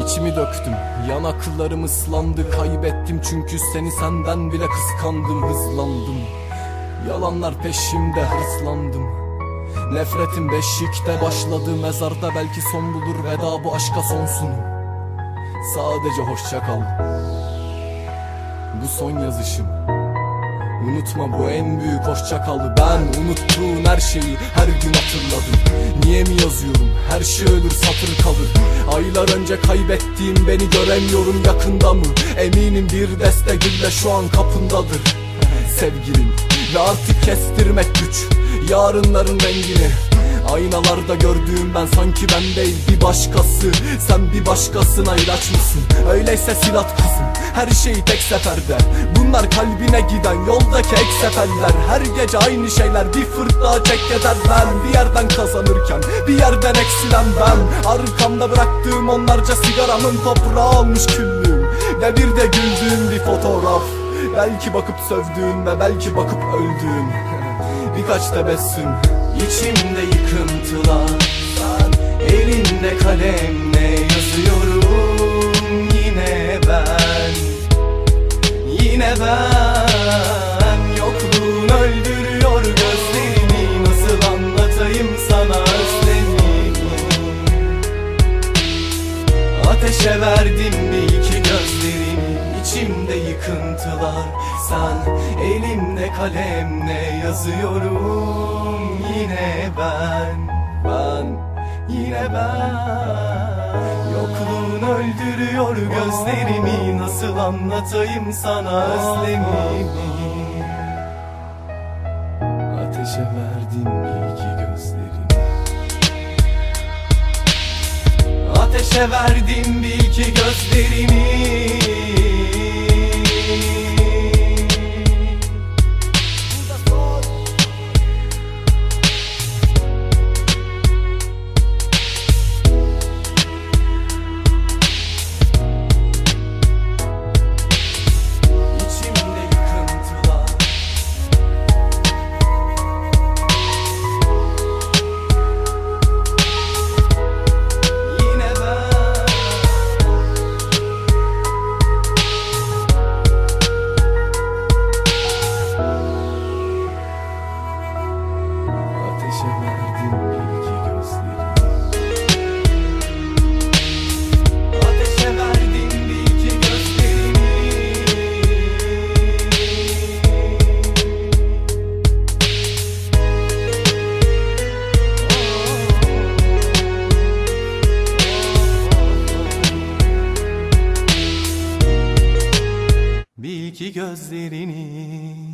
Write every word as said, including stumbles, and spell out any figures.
İçimi döktüm, yanaklarım ıslandı. Kaybettim çünkü seni senden bile kıskandım. Hızlandım, yalanlar peşimde hırslandım. Nefretim beşikte başladı, mezarda belki son bulur veda bu aşka sonsunu. Sadece hoşça kal, bu son yazışım. Unutma bu en büyük hoşça kalı. Ben unuttuğun her şeyi her gün hatırladım. Niye mi yazıyorum? Her şey ölür satır kalır. Aylar önce kaybettiğim beni göremiyorum, yakında mı? Eminim bir deste gülle şu an kapındadır sevgilim. Ve artık kestirmek güç yarınların rengini. Aynalarda gördüğüm ben sanki ben değil bir başkası. Sen bir başkasına ilaç mısın? Öyleyse silah kızım, her şeyi tek seferde. Bunlar kalbine giden yoldaki ek seferler. Her gece aynı şeyler, bir fırt daha çek yeter. Ben bir yerden kazanırken bir yerden eksilen ben. Arkamda bıraktığım onlarca sigaramın toprağı olmuş küllüğüm. Ve bir de güldüğüm bir fotoğraf. Belki bakıp sövdüğün ve belki bakıp öldüğün birkaç tebessüm. İçimde yıkıntılar, ben elinde kalemle yazıyorum. Yine ben, yine ben. Yokluğun öldürüyor gözlerimi. Nasıl anlatayım sana özlemimi? Ateşe verdim bir iki gözlerimi. İçimde yıkıntılar, sen elimde kalemle yazıyorum. Yine ben, ben, yine ben. Yokluğun öldürüyor gözlerimi. Nasıl anlatayım sana özlemimi? Ateşe verdim bir iki gözlerimi. Ateşe verdim bir iki gözlerimi. Ateşe verdim bir iki gözlerimi. Ateşe verdim bir iki gözlerimi. Bir iki gözlerini.